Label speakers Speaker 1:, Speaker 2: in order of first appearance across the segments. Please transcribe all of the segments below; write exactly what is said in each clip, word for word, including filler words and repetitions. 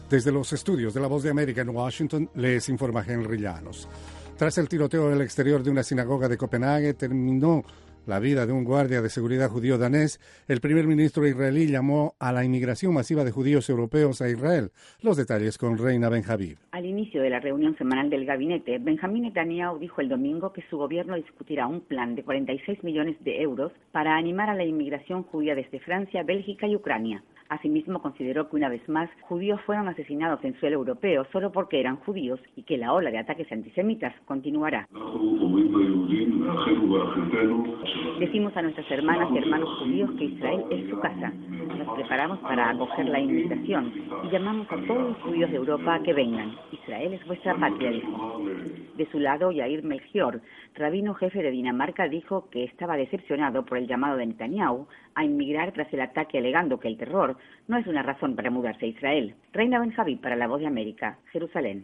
Speaker 1: Desde los estudios de La Voz de América en Washington, les informa Henry Llanos. Tras el tiroteo en el exterior de una sinagoga de Copenhague, terminó la vida de un guardia de seguridad judío danés. El primer ministro israelí llamó a la inmigración masiva de judíos europeos a Israel. Los detalles con Reina Ben-Javid.
Speaker 2: Al inicio de la reunión semanal del gabinete, Benjamín Netanyahu dijo el domingo que su gobierno discutirá un plan de cuarenta y seis millones de euros para animar a la inmigración judía desde Francia, Bélgica y Ucrania. Asimismo, consideró que una vez más judíos fueron asesinados en suelo europeo solo porque eran judíos y que la ola de ataques antisemitas continuará. Decimos a nuestras hermanas y hermanos judíos que Israel es su casa. Nos preparamos para acoger la inmigración y llamamos a todos los judíos de Europa a que vengan. Israel es vuestra patria, dijo. De su lado, Yair Melchior, rabino jefe de Dinamarca, dijo que estaba decepcionado por el llamado de Netanyahu a inmigrar tras el ataque, alegando que el terror no es una razón para mudarse a Israel. Reina Ben-Javid para La Voz de América, Jerusalén.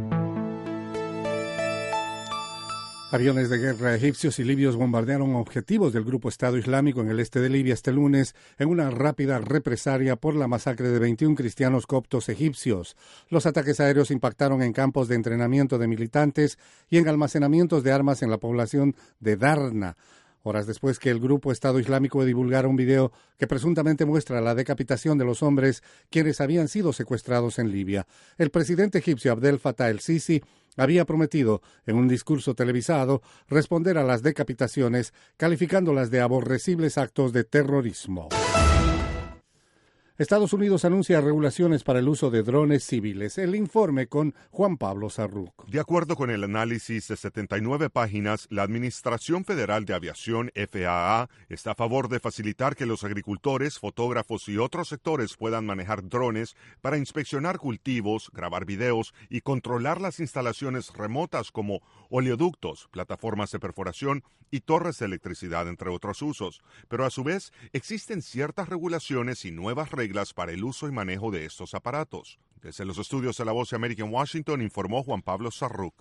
Speaker 1: Aviones de guerra egipcios y libios bombardearon objetivos del grupo Estado Islámico en el este de Libia este lunes en una rápida represalia por la masacre de veintiún cristianos coptos egipcios. Los ataques aéreos impactaron en campos de entrenamiento de militantes y en almacenamientos de armas en la población de Darna, horas después que el grupo Estado Islámico divulgara un video que presuntamente muestra la decapitación de los hombres quienes habían sido secuestrados en Libia. El presidente egipcio Abdel Fattah el-Sisi había prometido, en un discurso televisado, responder a las decapitaciones, calificándolas de aborrecibles actos de terrorismo. Estados Unidos anuncia regulaciones para el uso de drones civiles. El informe con Juan Pablo Sarruc.
Speaker 3: De acuerdo con el análisis de setenta y nueve páginas, la Administración Federal de Aviación, F A A, está a favor de facilitar que los agricultores, fotógrafos y otros sectores puedan manejar drones para inspeccionar cultivos, grabar videos y controlar las instalaciones remotas como oleoductos, plataformas de perforación y torres de electricidad, entre otros usos. Pero a su vez, existen ciertas regulaciones y nuevas reglas para el uso y manejo de estos aparatos. Desde los estudios de La Voz de América en Washington, informó Juan Pablo Sarruc.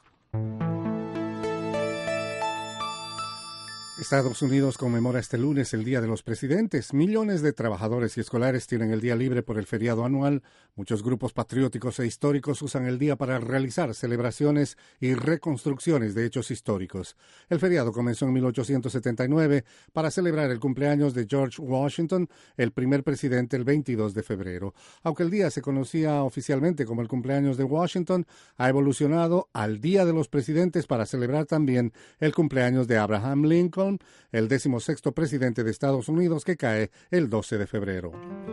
Speaker 1: Estados Unidos conmemora este lunes el Día de los Presidentes. Millones de trabajadores y escolares tienen el día libre por el feriado anual. Muchos grupos patrióticos e históricos usan el día para realizar celebraciones y reconstrucciones de hechos históricos. El feriado comenzó en mil ochocientos setenta y nueve para celebrar el cumpleaños de George Washington, el primer presidente, el veintidós de febrero. Aunque el día se conocía oficialmente como el cumpleaños de Washington, ha evolucionado al Día de los Presidentes para celebrar también el cumpleaños de Abraham Lincoln, el decimosexto presidente de Estados Unidos, que cae el doce de febrero.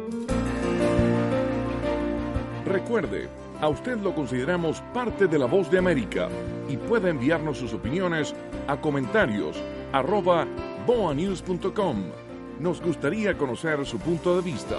Speaker 4: Recuerde, a usted lo consideramos parte de La Voz de América y puede enviarnos sus opiniones a comentarios arroba boa news punto com. Nos gustaría conocer su punto de vista.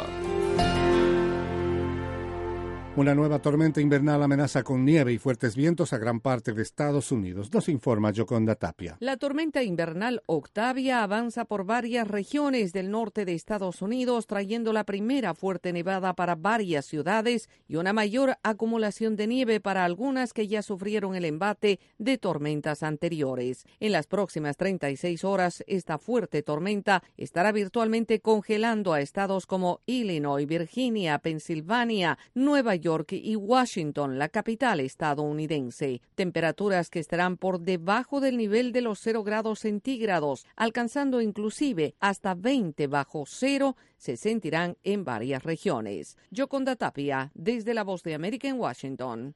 Speaker 1: Una nueva tormenta invernal amenaza con nieve y fuertes vientos a gran parte de Estados Unidos. Nos informa Yoconda Tapia.
Speaker 5: La tormenta invernal Octavia avanza por varias regiones del norte de Estados Unidos, trayendo la primera fuerte nevada para varias ciudades y una mayor acumulación de nieve para algunas que ya sufrieron el embate de tormentas anteriores. En las próximas treinta y seis horas, esta fuerte tormenta estará virtualmente congelando a estados como Illinois, Virginia, Pensilvania, Nueva York y Washington, la capital estadounidense. Temperaturas que estarán por debajo del nivel de los cero grados centígrados, alcanzando inclusive hasta veinte bajo cero, se sentirán en varias regiones. Yoconda Tapia, desde La Voz de América en Washington.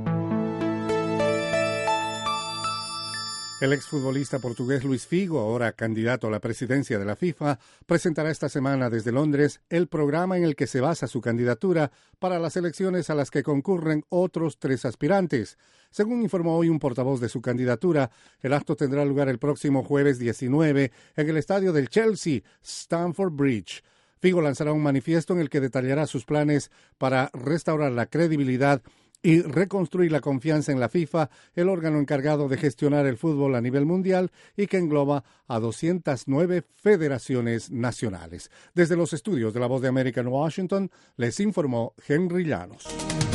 Speaker 1: El exfutbolista portugués Luis Figo, ahora candidato a la presidencia de la FIFA, presentará esta semana desde Londres el programa en el que se basa su candidatura para las elecciones a las que concurren otros tres aspirantes. Según informó hoy un portavoz de su candidatura, el acto tendrá lugar el próximo jueves diecinueve en el estadio del Chelsea, Stamford Bridge. Figo lanzará un manifiesto en el que detallará sus planes para restaurar la credibilidad y reconstruir la confianza en la FIFA, el órgano encargado de gestionar el fútbol a nivel mundial y que engloba a doscientas nueve federaciones nacionales. Desde los estudios de La Voz de América en Washington, les informó Henry Llanos.